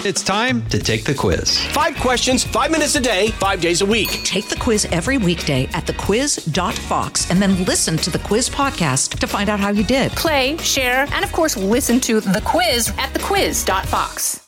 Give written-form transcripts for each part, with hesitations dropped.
It's time to take the quiz. 5 questions, 5 minutes a day, 5 days a week. Take the quiz every weekday at thequiz.fox and then listen to the quiz podcast to find out how you did. Play, share, and of course, listen to the quiz at thequiz.fox.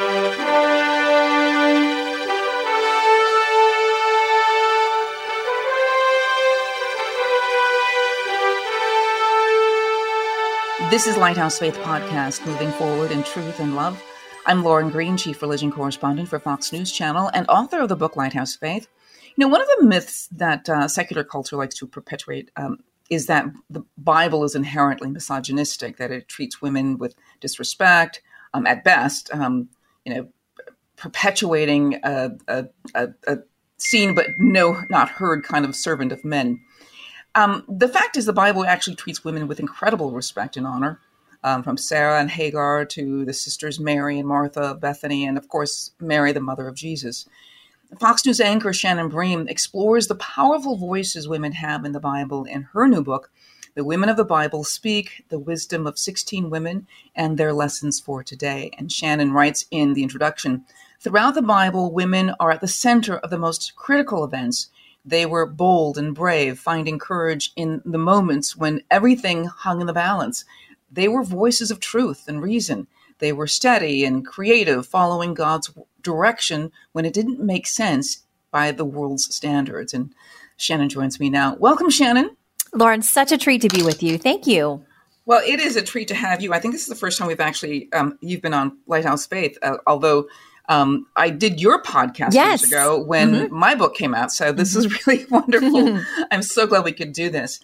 This is Lighthouse Faith Podcast, moving forward in truth and love. I'm Lauren Green, Chief Religion Correspondent for Fox News Channel and author of the book Lighthouse Faith. You know, one of the myths that secular culture likes to perpetuate is that the Bible is inherently misogynistic, that it treats women with disrespect, at best, perpetuating a seen but not heard kind of servant of men. The fact is the Bible actually treats women with incredible respect and honor. From Sarah and Hagar to the sisters Mary and Martha of Bethany, and of course, Mary, the mother of Jesus. Fox News anchor Shannon Bream explores the powerful voices women have in the Bible in her new book, The Women of the Bible Speak, The Wisdom of 16 Women and Their Lessons for Today. And Shannon writes in the introduction, throughout the Bible, women are at the center of the most critical events. They were bold and brave, finding courage in the moments when everything hung in the balance. They were voices of truth and reason. They were steady and creative, following God's direction when it didn't make sense by the world's standards. And Shannon joins me now. Welcome, Shannon. Lauren, such a treat to be with you. Thank you. Well, it is a treat to have you. I think this is the first time we've actually, you've been on Lighthouse Faith, although I did your podcast years ago when my book came out. So this is really wonderful. I'm so glad we could do this.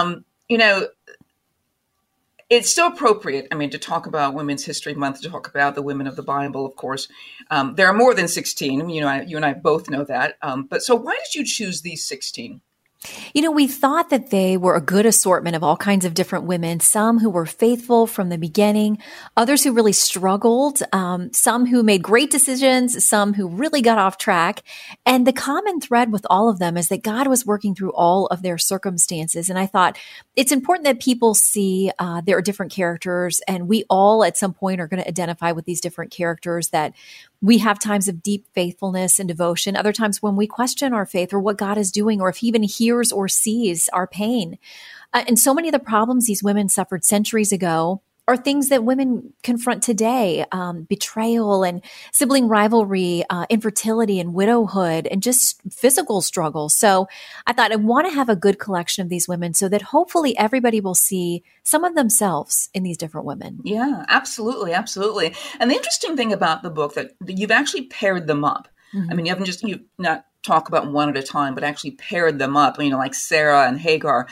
It's so appropriate, to talk about Women's History Month, to talk about the women of the Bible, of course. There are more than 16. You and I both know that. But so why did you choose these 16? We thought that they were a good assortment of all kinds of different women, some who were faithful from the beginning, others who really struggled, some who made great decisions, some who really got off track. And the common thread with all of them is that God was working through all of their circumstances. And I thought it's important that people see there are different characters, and we all at some point are going to identify with these different characters, that we have times of deep faithfulness and devotion, other times when we question our faith or what God is doing, or if he even hears or sees our pain. And so many of the problems these women suffered centuries ago are things that women confront today, betrayal and sibling rivalry, infertility and widowhood, and just physical struggles. So I thought I want to have a good collection of these women so that hopefully everybody will see some of themselves in these different women. Yeah, absolutely. Absolutely. And the interesting thing about the book that you've actually paired them up. Mm-hmm. You've not talk about one at a time, but actually paired them up, like Sarah and Hagar,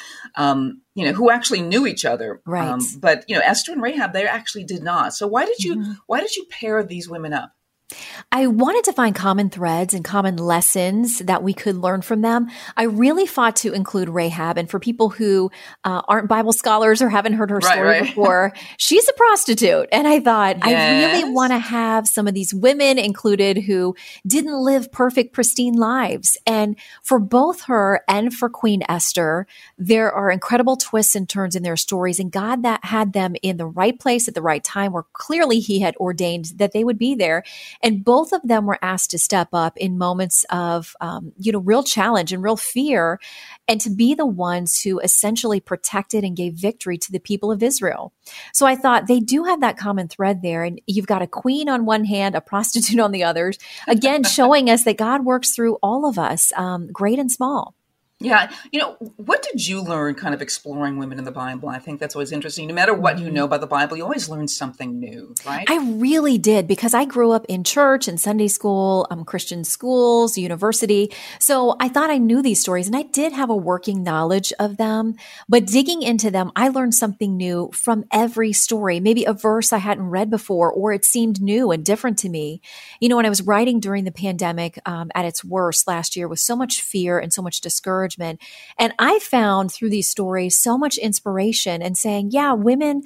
who actually knew each other. Right. But Esther and Rahab, they actually did not. So why did you pair these women up? I wanted to find common threads and common lessons that we could learn from them. I really fought to include Rahab. And for people who aren't Bible scholars or haven't heard her story before, she's a prostitute. And I thought, I really want to have some of these women included who didn't live perfect, pristine lives. And for both her and for Queen Esther, there are incredible twists and turns in their stories. And God that had them in the right place at the right time, where clearly he had ordained that they would be there. And both of them were asked to step up in moments of, real challenge and real fear, and to be the ones who essentially protected and gave victory to the people of Israel. So I thought they do have that common thread there. And you've got a queen on one hand, a prostitute on the others, again, showing us that God works through all of us, great and small. Yeah. What did you learn kind of exploring women in the Bible? I think that's always interesting. No matter what you know about the Bible, you always learn something new, right? I really did, because I grew up in church and Sunday school, Christian schools, university. So I thought I knew these stories, and I did have a working knowledge of them. But digging into them, I learned something new from every story, maybe a verse I hadn't read before, or it seemed new and different to me. When I was writing during the pandemic at its worst last year, with so much fear and so much discouragement, and I found through these stories so much inspiration, and saying, yeah, women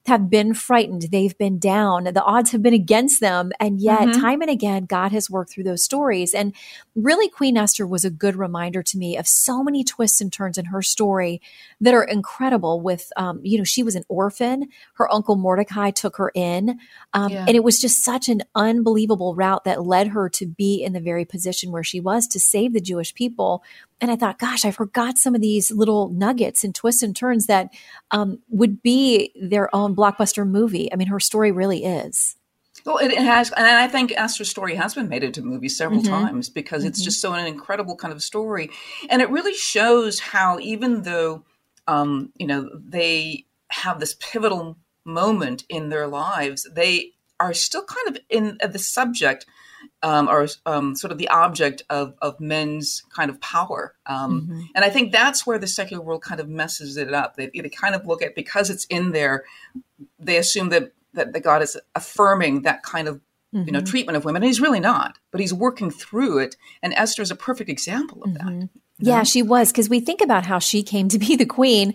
have been frightened. They've been down. The odds have been against them. And yet time and again, God has worked through those stories. And really, Queen Esther was a good reminder to me of so many twists and turns in her story that are incredible with, she was an orphan. Her uncle Mordecai took her in. And it was just such an unbelievable route that led her to be in the very position where she was to save the Jewish people. And I thought, gosh, I forgot some of these little nuggets and twists and turns that would be their own blockbuster movie. I mean, her story really is. Well, it has, and I think Esther's story has been made into movies several times because it's just so an incredible kind of story. And it really shows how even though, they have this pivotal moment in their lives, they are still kind of in the subject or sort of the object of men's kind of power. And I think that's where the secular world kind of messes it up. They kind of look at, because it's in there, they assume that God is affirming that kind of treatment of women. And he's really not, but he's working through it. And Esther is a perfect example of that. Yeah, she was, because we think about how she came to be the queen.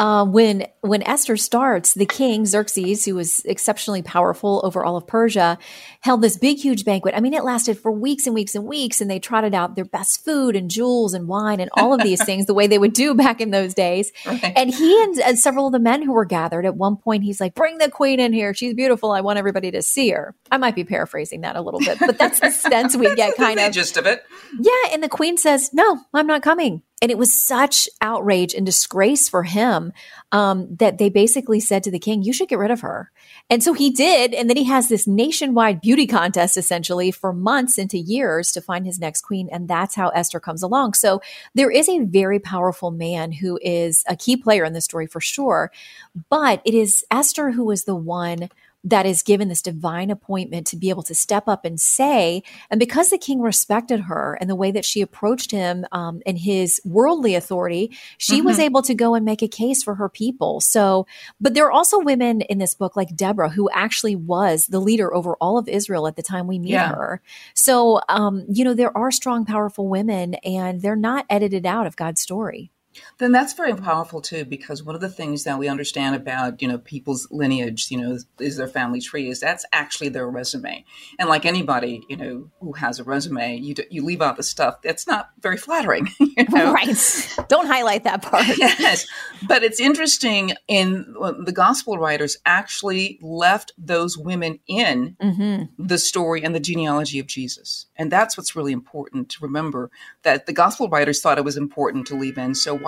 When Esther starts, the king, Xerxes, who was exceptionally powerful over all of Persia, held this big, huge banquet. I mean, it lasted for weeks and weeks and weeks, and they trotted out their best food and jewels and wine and all of these things the way they would do back in those days. Right. And he and several of the men who were gathered, at one point, he's like, bring the queen in here. She's beautiful. I want everybody to see her. I might be paraphrasing that a little bit, but that's the sense we get kind of. The gist of it. Yeah, and the queen says, no, I'm not coming. And it was such outrage and disgrace for him that they basically said to the king, you should get rid of her. And so he did. And then he has this nationwide beauty contest, essentially, for months into years to find his next queen. And that's how Esther comes along. So there is a very powerful man who is a key player in the story for sure. But it is Esther who is the one that is given this divine appointment to be able to step up and say, and because the king respected her and the way that she approached him and his worldly authority, she was able to go and make a case for her people. So, but there are also women in this book like Deborah, who actually was the leader over all of Israel at the time we meet her. So, there are strong, powerful women, and they're not edited out of God's story. Then that's very powerful too, because one of the things that we understand about, people's lineage, is their family tree, is that's actually their resume. And like anybody, who has a resume, you leave out the stuff that's not very flattering. Right. Don't highlight that part. Yes. But it's interesting, the gospel writers actually left those women in the story and the genealogy of Jesus. And that's what's really important to remember, that the gospel writers thought it was important to leave in. So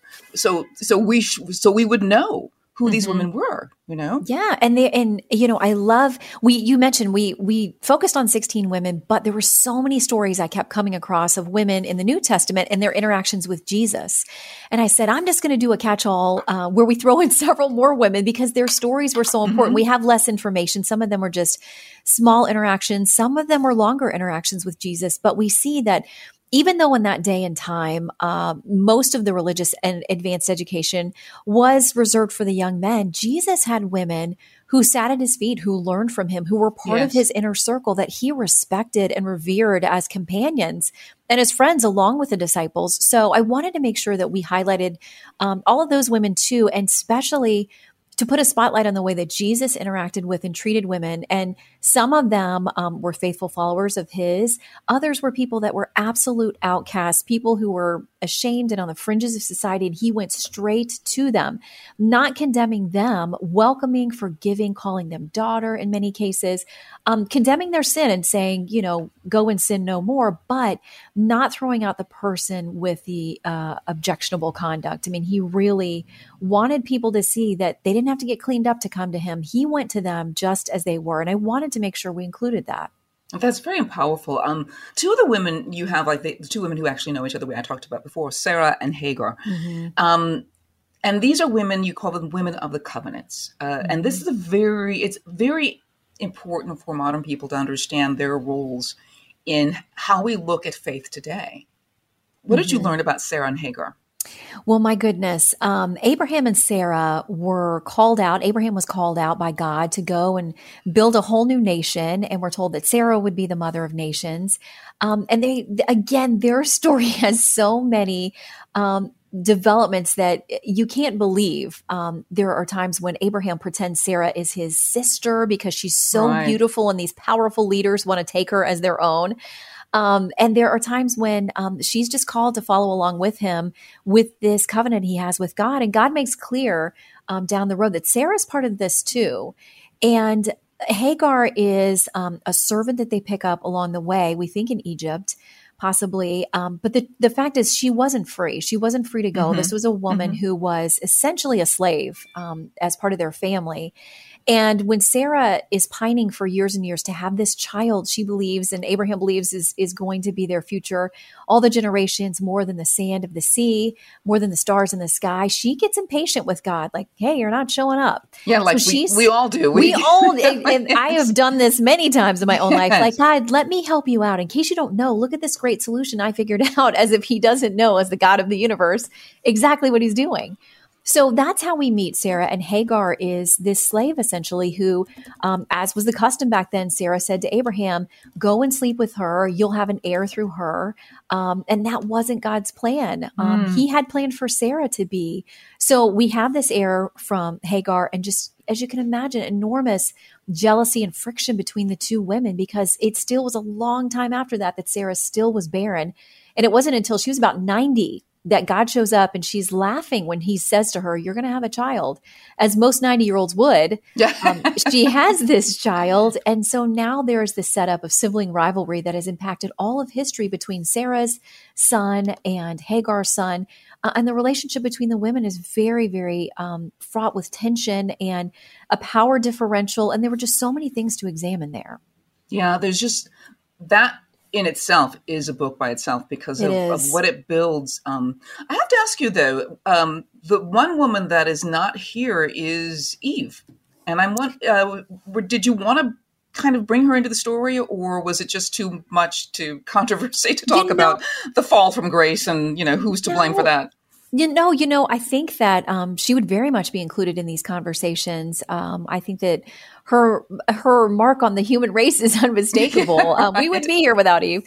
we would know who these women were, Yeah. I love, you mentioned we focused on 16 women, but there were so many stories I kept coming across of women in the New Testament and their interactions with Jesus. And I said, I'm just going to do a catch-all where we throw in several more women because their stories were so important. We have less information. Some of them were just small interactions. Some of them were longer interactions with Jesus, but we see that even though in that day and time, most of the religious and advanced education was reserved for the young men, Jesus had women who sat at his feet, who learned from him, who were part of his inner circle that he respected and revered as companions and as friends along with the disciples. So I wanted to make sure that we highlighted all of those women too, and especially to put a spotlight on the way that Jesus interacted with and treated women. And some of them were faithful followers of his. Others were people that were absolute outcasts, people who were ashamed and on the fringes of society. And he went straight to them, not condemning them, welcoming, forgiving, calling them daughter in many cases, condemning their sin and saying, go and sin no more, but not throwing out the person with the objectionable conduct. I mean, he really wanted people to see that they didn't have to get cleaned up to come to him. He went to them just as they were. And I wanted to make sure we included that. That's very powerful. Two of the women you have, like the two women who actually know each other, I talked about before, Sarah and Hagar. And these are women, you call them women of the covenants. And this is it's very important for modern people to understand their roles in how we look at faith today. What did you learn about Sarah and Hagar? Well, my goodness, Abraham and Sarah were called out. Abraham was called out by God to go and build a whole new nation. And we're told that Sarah would be the mother of nations. And their story has so many developments that you can't believe. There are times when Abraham pretends Sarah is his sister because she's so beautiful and these powerful leaders want to take her as their own. And there are times when she's just called to follow along with him with this covenant he has with God. And God makes clear down the road that Sarah's part of this too. And Hagar is a servant that they pick up along the way, we think in Egypt, possibly. But the fact is she wasn't free. She wasn't free to go. This was a woman who was essentially a slave as part of their family. And when Sarah is pining for years and years to have this child, she believes, and Abraham believes is going to be their future, all the generations, more than the sand of the sea, more than the stars in the sky. She gets impatient with God, like, hey, you're not showing up. Yeah, like so we all do. We all, and I have done this many times in my own life. Like, God, let me help you out. In case you don't know, look at this great solution I figured out, as if he doesn't know, as the God of the universe, exactly what he's doing. So that's how we meet Sarah. And Hagar is this slave, essentially, who, as was the custom back then, Sarah said to Abraham, go and sleep with her. You'll have an heir through her. And that wasn't God's plan. He had planned for Sarah to be. So we have this heir from Hagar, and just, as you can imagine, enormous jealousy and friction between the two women, because it still was a long time after that Sarah still was barren. And it wasn't until she was about 90 that God shows up, and she's laughing when he says to her, you're going to have a child, as most 90-year-olds would. She has this child. And so now there's this setup of sibling rivalry that has impacted all of history between Sarah's son and Hagar's son. And the relationship between the women is very, very fraught with tension and a power differential. And there were just so many things to examine there. Yeah, there's just that in itself is a book by itself because of what it builds. I have to ask you, though, the one woman that is not here is Eve. And did you want to kind of bring her into the story, or was it just too much to controversy to talk about the fall from grace and, who's to blame for that? I think that she would very much be included in these conversations. I think that her mark on the human race is unmistakable. We wouldn't be here without Eve.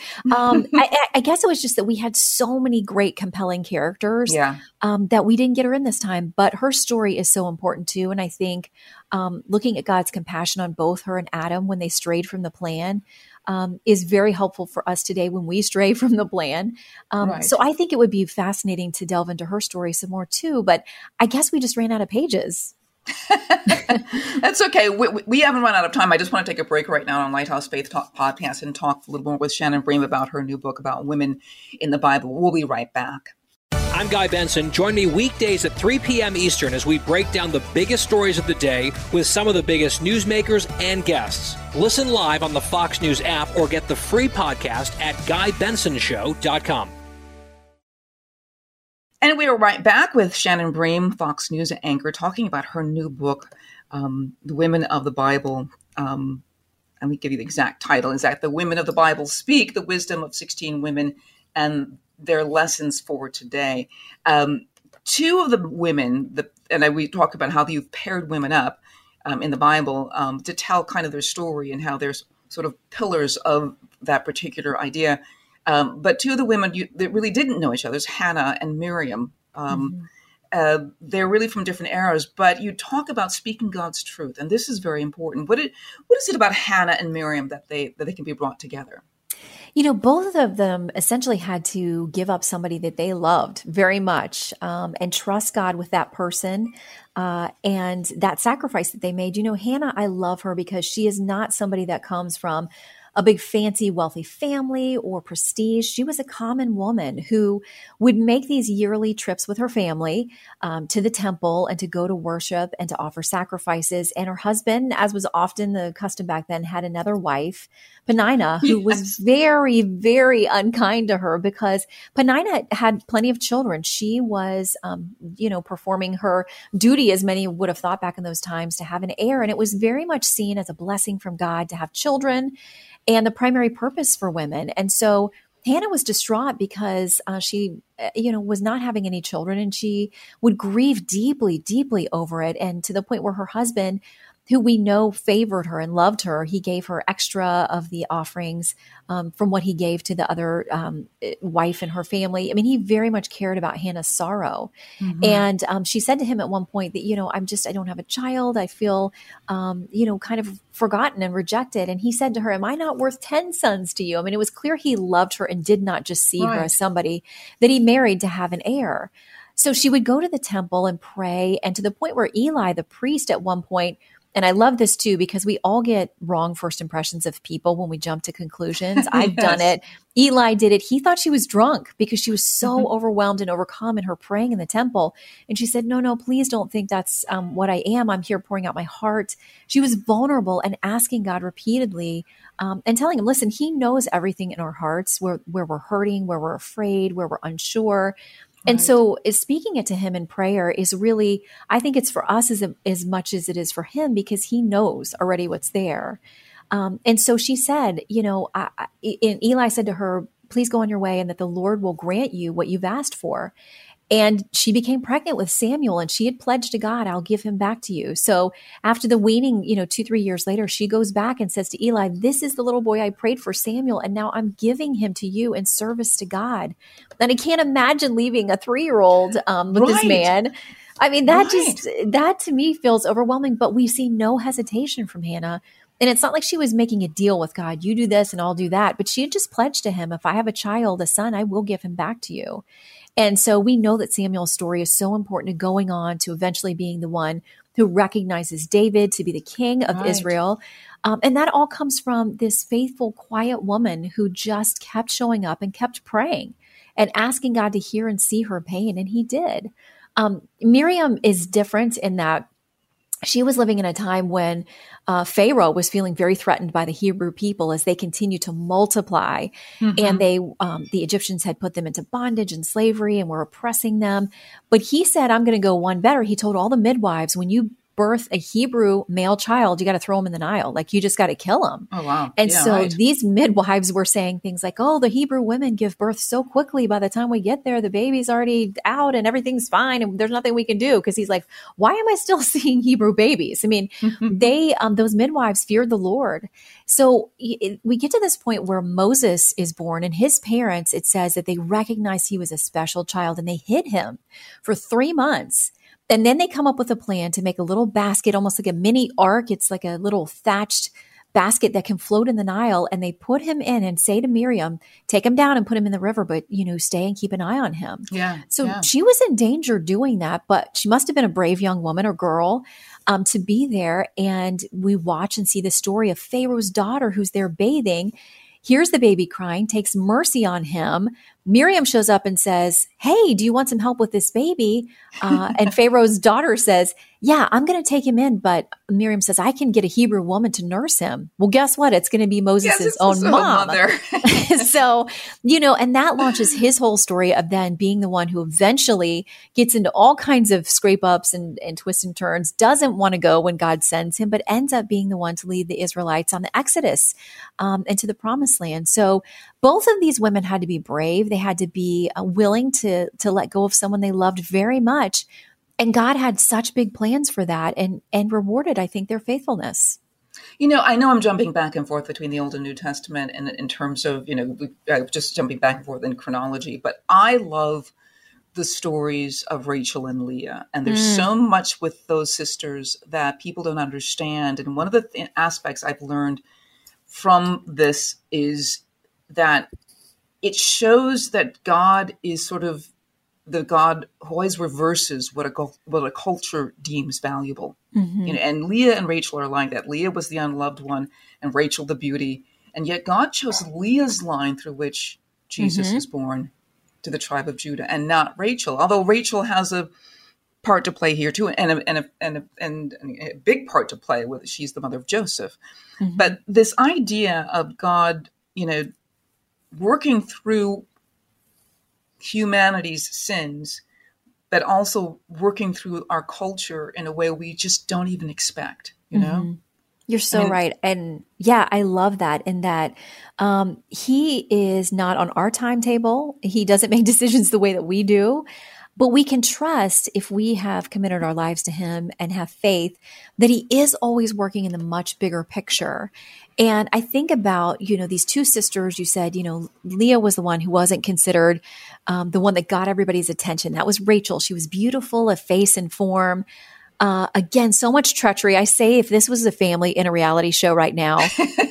I guess it was just that we had so many great, compelling characters that we didn't get her in this time. But her story is so important too. And I think looking at God's compassion on both her and Adam when they strayed from the plan is very helpful for us today when we stray from the plan. So I think it would be fascinating to delve into her story some more too, but I guess we just ran out of pages. That's okay. We haven't run out of time. I just want to take a break right now on Lighthouse Faith Talk podcast and talk a little more with Shannon Bream about her new book about women in the Bible. We'll be right back. I'm Guy Benson. Join me weekdays at 3 p.m. Eastern as we break down the biggest stories of the day with some of the biggest newsmakers and guests. Listen live on the Fox News app or get the free podcast at GuyBensonShow.com. And we are right back with Shannon Bream, Fox News anchor, talking about her new book, The Women of the Bible. And we give you the exact title. The Women of the Bible Speak, the Wisdom of 16 Women and their lessons for today. Two of the women, we talk about how you've paired women up in the Bible to tell kind of their story and how there's sort of pillars of that particular idea. But two of the women that really didn't know each other is Hannah and Miriam. They're really from different eras, but you talk about speaking God's truth, and this is very important. What is it about Hannah and Miriam that they can be brought together? Both of them essentially had to give up somebody that they loved very much and trust God with that person and that sacrifice that they made. Hannah, I love her because she is not somebody that comes from a big fancy wealthy family or prestige. She was a common woman who would make these yearly trips with her family to the temple and to go to worship and to offer sacrifices. And her husband, as was often the custom back then, had another wife, Peninnah, who was very, very unkind to her because Peninnah had plenty of children. She was, performing her duty, as many would have thought back in those times, to have an heir. And it was very much seen as a blessing from God to have children and the primary purpose for women. And so Hannah was distraught because she, was not having any children, and she would grieve deeply, deeply over it. And to the point where her husband, who we know favored her and loved her. He gave her extra of the offerings from what he gave to the other wife and her family. I mean, he very much cared about Hannah's sorrow. And she said to him at one point that, I don't have a child. I feel, kind of forgotten and rejected. And he said to her, am I not worth 10 sons to you? I mean, it was clear he loved her and did not just see her as somebody that he married to have an heir. So she would go to the temple and pray, and to the point where Eli, the priest, at one point, and I love this too, because we all get wrong first impressions of people when we jump to conclusions. I've done it. Eli did it. He thought she was drunk because she was so overwhelmed and overcome in her praying in the temple. And she said, no, please don't think that's what I am. I'm here pouring out my heart. She was vulnerable and asking God repeatedly and telling him, listen, he knows everything in our hearts, where we're hurting, where we're afraid, where we're unsure. And so speaking it to him in prayer is really, I think it's for us as much as it is for him, because he knows already what's there. And so she said, and Eli said to her, please go on your way and that the Lord will grant you what you've asked for. And she became pregnant with Samuel, and she had pledged to God, I'll give him back to you. So after the weaning, 2-3 years later, she goes back and says to Eli, this is the little boy I prayed for, Samuel, and now I'm giving him to you in service to God. And I can't imagine leaving a 3-year-old with this man. I mean, that to me feels overwhelming, but we see no hesitation from Hannah. And it's not like she was making a deal with God. You do this and I'll do that. But she had just pledged to him, if I have a child, a son, I will give him back to you. And so we know that Samuel's story is so important to going on to eventually being the one who recognizes David to be the king of Israel. And that all comes from this faithful, quiet woman who just kept showing up and kept praying and asking God to hear and see her pain. And he did. Miriam is different in that she was living in a time when Pharaoh was feeling very threatened by the Hebrew people as they continued to multiply. And the Egyptians had put them into bondage and slavery and were oppressing them. But he said, I'm going to go one better. He told all the midwives, when you birth a Hebrew male child, you got to throw him in the Nile. Like, you just got to kill him. Oh, wow. And these midwives were saying things like, oh, the Hebrew women give birth so quickly. By the time we get there, the baby's already out and everything's fine. And there's nothing we can do. Because he's like, why am I still seeing Hebrew babies? I mean, those midwives feared the Lord. So we get to this point where Moses is born, and his parents, it says that they recognized he was a special child, and they hid him for 3 months. And then they come up with a plan to make a little basket, almost like a mini ark. It's like a little thatched basket that can float in the Nile. And they put him in and say to Miriam, take him down and put him in the river, but, stay and keep an eye on him. She was in danger doing that, but she must have been a brave young woman or girl to be there. And we watch and see the story of Pharaoh's daughter who's there bathing, hears the baby crying, takes mercy on him. Miriam shows up and says, hey, do you want some help with this baby? And Pharaoh's daughter says, yeah, I'm going to take him in. But Miriam says, I can get a Hebrew woman to nurse him. Well, guess what? It's going to be Moses' own mom. So, and that launches his whole story of then being the one who eventually gets into all kinds of scrape ups and twists and turns, doesn't want to go when God sends him, but ends up being the one to lead the Israelites on the Exodus and to the promised land. So both of these women had to be brave. They had to be willing to let go of someone they loved very much. And God had such big plans for that and rewarded, I think, their faithfulness. I know I'm jumping back and forth between the Old and New Testament and in terms of, just jumping back and forth in chronology, but I love the stories of Rachel and Leah. And there's so much with those sisters that people don't understand. And one of the aspects I've learned from this is that it shows that God is sort of the God who always reverses what a culture deems valuable. And Leah and Rachel are like that. Leah was the unloved one and Rachel the beauty. And yet God chose Leah's line through which Jesus is born to the tribe of Judah and not Rachel. Although Rachel has a part to play here too, and a big part to play with. She's the mother of Joseph. But this idea of God, working through humanity's sins, but also working through our culture in a way we just don't even expect, You're so right. And yeah, I love that in that he is not on our timetable. He doesn't make decisions the way that we do. But we can trust, if we have committed our lives to him and have faith, that he is always working in the much bigger picture. And I think about, these two sisters, you said, Leah was the one who wasn't considered the one that got everybody's attention. That was Rachel. She was beautiful of face and form. Again, so much treachery. I say, if this was a family in a reality show right now,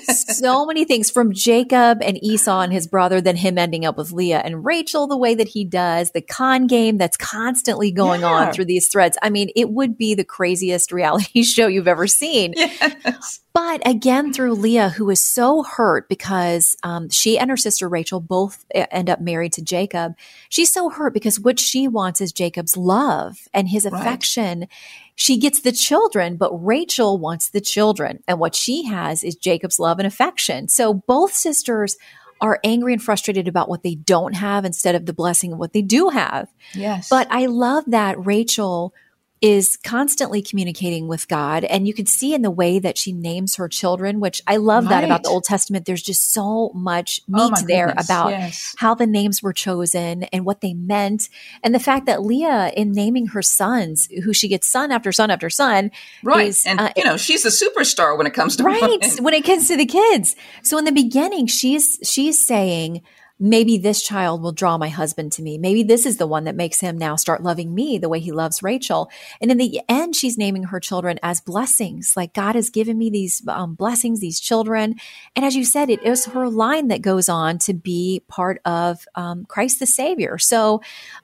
so many things from Jacob and Esau and his brother, then him ending up with Leah and Rachel, the way that he does, the con game that's constantly going on through these threads. I mean, it would be the craziest reality show you've ever seen. Yes. But again, through Leah, who is so hurt because she and her sister Rachel both end up married to Jacob. She's so hurt because what she wants is Jacob's love and his affection. She gets the children, but Rachel wants the children. And what she has is Jacob's love and affection. So both sisters are angry and frustrated about what they don't have instead of the blessing of what they do have. Yes. But I love that Rachel is constantly communicating with God. And you can see in the way that she names her children, which I love that about the Old Testament. There's just so much meat there about how the names were chosen and what they meant. And the fact that Leah, in naming her sons, who she gets son after son after son. Right. Is, and, she's a superstar when it comes to women. When it comes to the kids. So in the beginning, she's saying, maybe this child will draw my husband to me. Maybe this is the one that makes him now start loving me the way he loves Rachel. And in the end, she's naming her children as blessings. Like, God has given me these blessings, these children. And as you said, it is her line that goes on to be part of Christ the Savior. So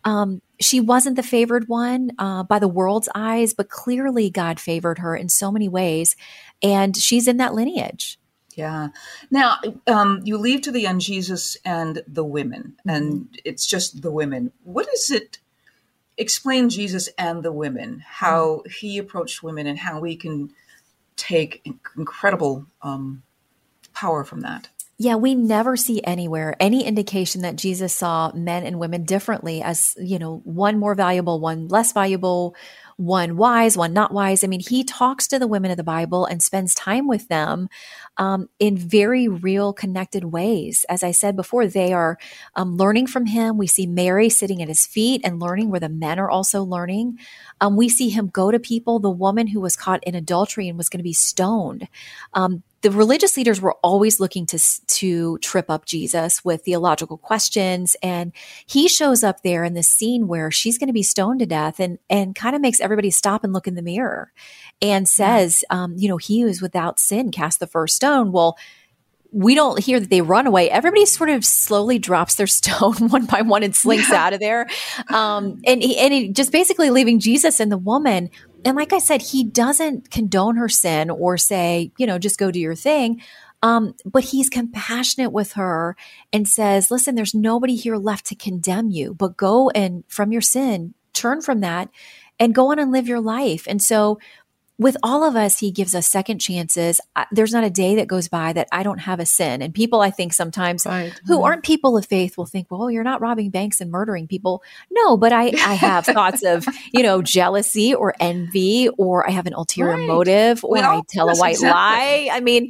she wasn't the favored one by the world's eyes, but clearly God favored her in so many ways. And she's in that lineage. Yeah. Now, you leave to the end Jesus and the women, and it's just the women. What does it explain, Jesus and the women, how he approached women and how we can take incredible power from that? Yeah, we never see anywhere any indication that Jesus saw men and women differently as, one more valuable, one less valuable, one wise, one not wise. I mean, he talks to the women of the Bible and spends time with them in very real, connected ways. As I said before, they are learning from him. We see Mary sitting at his feet and learning where the men are also learning. We see him go to people, the woman who was caught in adultery and was going to be stoned. The religious leaders were always looking to trip up Jesus with theological questions. And he shows up there in this scene where she's going to be stoned to death and kind of makes everybody stop and look in the mirror and says, he who is without sin cast the first stone. Well, we don't hear that they run away. Everybody sort of slowly drops their stone one by one and slinks out of there. And he just basically leaving Jesus and the woman. And like I said, he doesn't condone her sin or say, just go do your thing. But he's compassionate with her and says, listen, there's nobody here left to condemn you, but go and from your sin, turn from that and go on and live your life. And so with all of us, he gives us second chances. There's not a day that goes by that I don't have a sin. And people, I think sometimes who aren't people of faith will think, well, you're not robbing banks and murdering people. No, but I have thoughts of, jealousy or envy, or I have an ulterior motive, or I tell a white lie. I mean,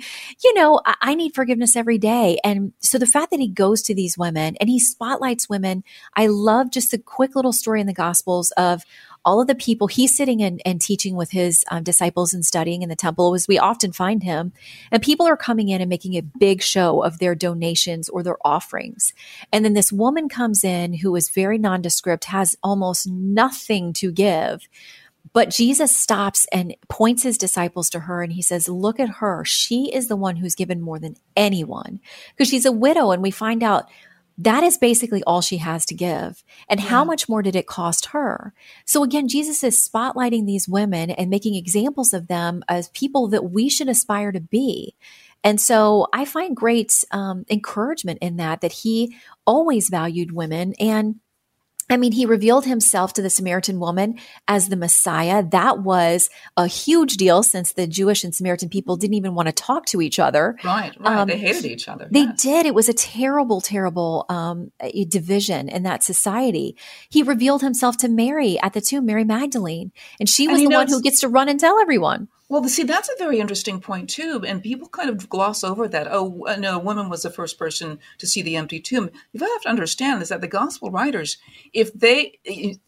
I need forgiveness every day. And so the fact that he goes to these women and he spotlights women, I love just the quick little story in the Gospels of all of the people he's sitting and teaching with his disciples and studying in the temple, as we often find him. And people are coming in and making a big show of their donations or their offerings. And then this woman comes in who is very nondescript, has almost nothing to give. But Jesus stops and points his disciples to her and he says, look at her. She is the one who's given more than anyone, because she's a widow. And we find out that is basically all she has to give. And how much more did it cost her? So again, Jesus is spotlighting these women and making examples of them as people that we should aspire to be. And so I find great encouragement in that he always valued women. And I mean, he revealed himself to the Samaritan woman as the Messiah. That was a huge deal since the Jewish and Samaritan people didn't even want to talk to each other. Right. They hated each other. They did. It was a terrible, terrible division in that society. He revealed himself to Mary at the tomb, Mary Magdalene, and she was the one who gets to run and tell everyone. Well, see, that's a very interesting point, too. And people kind of gloss over that. Oh, no, a woman was the first person to see the empty tomb. You have to understand is that the gospel writers, if they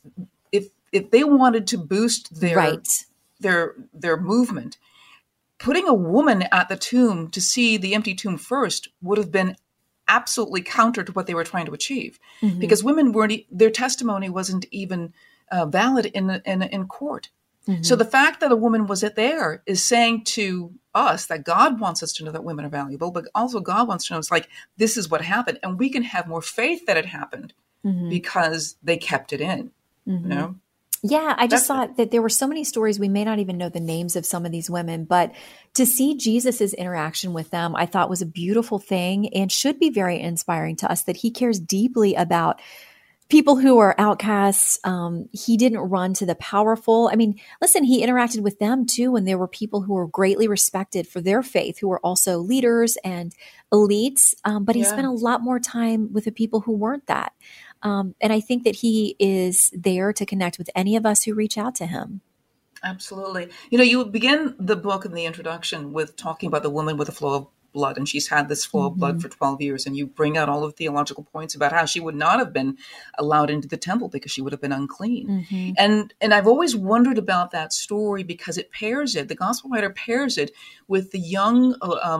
if they wanted to boost Right. their movement, putting a woman at the tomb to see the empty tomb first would have been absolutely counter to what they were trying to achieve, because women their testimony wasn't even valid in court. So the fact that a woman was there is saying to us that God wants us to know that women are valuable, but also God wants to know, it's like, this is what happened, and we can have more faith that it happened because they kept it in. You know? Yeah, I just thought that there were so many stories. We may not even know the names of some of these women, but to see Jesus's interaction with them, I thought was a beautiful thing and should be very inspiring to us, that he cares deeply about people who are outcasts. He didn't run to the powerful. I mean, listen, he interacted with them too when there were people who were greatly respected for their faith, who were also leaders and elites. But he spent a lot more time with the people who weren't that. And I think that he is there to connect with any of us who reach out to him. Absolutely. You know, you begin the book in the introduction with talking about the woman with the flow of blood, and she's had this flow of blood for 12 years. And you bring out all of the theological points about how she would not have been allowed into the temple because she would have been unclean. And I've always wondered about that story because the gospel writer pairs it with the young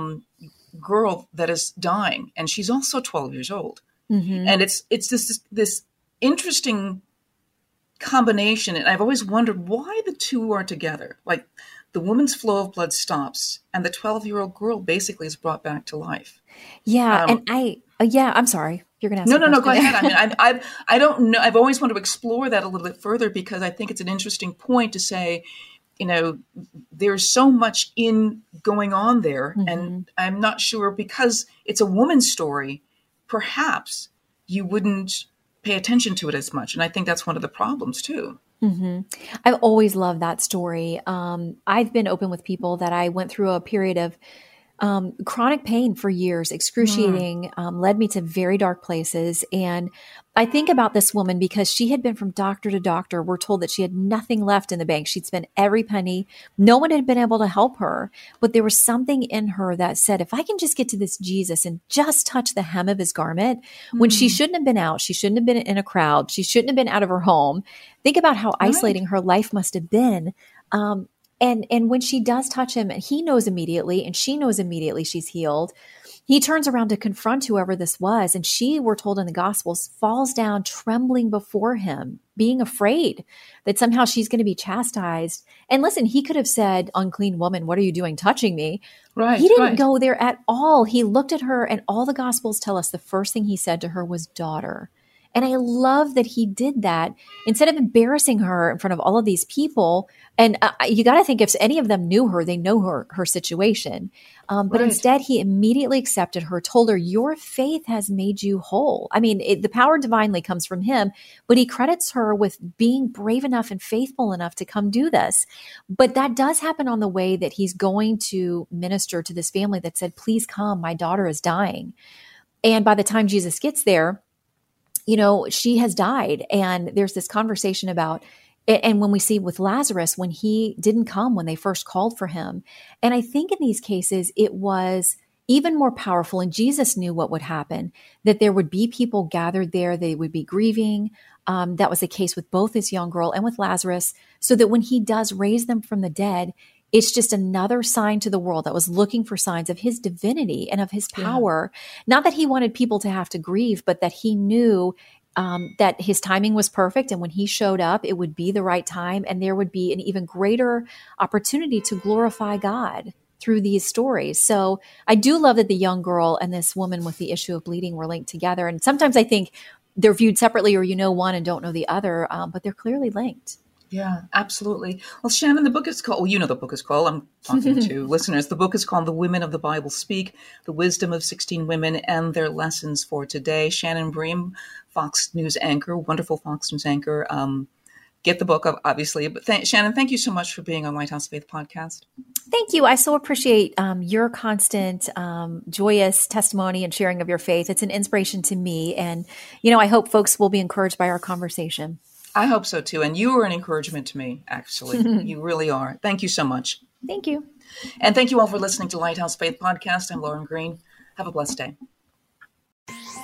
girl that is dying. And she's also 12 years old. And it's this interesting combination. And I've always wondered why the two are together. Like, the woman's flow of blood stops and the 12-year-old girl basically is brought back to life. Yeah. I'm sorry. You're going to ask No, go ahead. I mean, I don't know. I've always wanted to explore that a little bit further because I think it's an interesting point to say, you know, there's so much going on there. And I'm not sure, because it's a woman's story, perhaps you wouldn't pay attention to it as much. And I think that's one of the problems too. I've always loved that story. I've been open with people that I went through a period of chronic pain for years, excruciating, led me to very dark places. And I think about this woman because she had been from doctor to doctor. We're told that she had nothing left in the bank. She'd spent every penny. No one had been able to help her, but there was something in her that said, if I can just get to this Jesus and just touch the hem of his garment, when she shouldn't have been out, she shouldn't have been in a crowd, she shouldn't have been out of her home. Think about how isolating her life must have been. And when she does touch him, he knows immediately, and she knows immediately she's healed. He turns around to confront whoever this was. And she, we're told in the Gospels, falls down trembling before him, being afraid that somehow she's going to be chastised. And listen, he could have said, unclean woman, what are you doing touching me? Right. He didn't go there at all. He looked at her, and all the Gospels tell us the first thing he said to her was, daughter. And I love that he did that instead of embarrassing her in front of all of these people. And you got to think, if any of them knew her, they know her situation. But instead, he immediately accepted her, told her, your faith has made you whole. I mean, the power divinely comes from him, but he credits her with being brave enough and faithful enough to come do this. But that does happen on the way that he's going to minister to this family that said, please come, my daughter is dying. And by the time Jesus gets there, you know, she has died. And there's this conversation about, and when we see with Lazarus, when he didn't come when they first called for him. And I think in these cases, it was even more powerful. And Jesus knew what would happen, that there would be people gathered there. They would be grieving. That was the case with both this young girl and with Lazarus, so that when he does raise them from the dead, it's just another sign to the world that was looking for signs of his divinity and of his power. Not that he wanted people to have to grieve, but that he knew that his timing was perfect. And when he showed up, it would be the right time. And there would be an even greater opportunity to glorify God through these stories. So I do love that the young girl and this woman with the issue of bleeding were linked together. And sometimes I think they're viewed separately, or you know one and don't know the other, but they're clearly linked. Yeah, absolutely. Well, Shannon, the book is called, well, you know the book is called, I'm talking to listeners, the book is called The Women of the Bible Speak, The Wisdom of 16 Women and Their Lessons for Today. Shannon Bream, Fox News anchor, wonderful Fox News anchor. Get the book, obviously. But Shannon, thank you so much for being on Lighthouse Faith Podcast. Thank you. I so appreciate your constant, joyous testimony and sharing of your faith. It's an inspiration to me. And, you know, I hope folks will be encouraged by our conversation. I hope so, too. And you are an encouragement to me, actually. You really are. Thank you so much. Thank you. And thank you all for listening to Lighthouse Faith Podcast. I'm Lauren Green. Have a blessed day.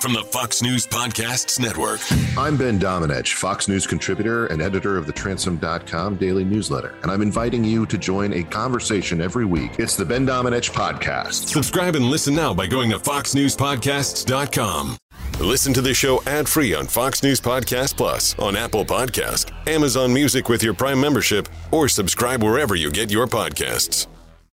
from the Fox News Podcasts Network. I'm Ben Domenech, Fox News contributor and editor of the Transom.com daily newsletter, and I'm inviting you to join a conversation every week. It's the Ben Domenech Podcast. Subscribe and listen now by going to foxnewspodcasts.com. Listen to the show ad-free on Fox News Podcast Plus, on Apple Podcast, Amazon Music with your Prime membership, or subscribe wherever you get your podcasts.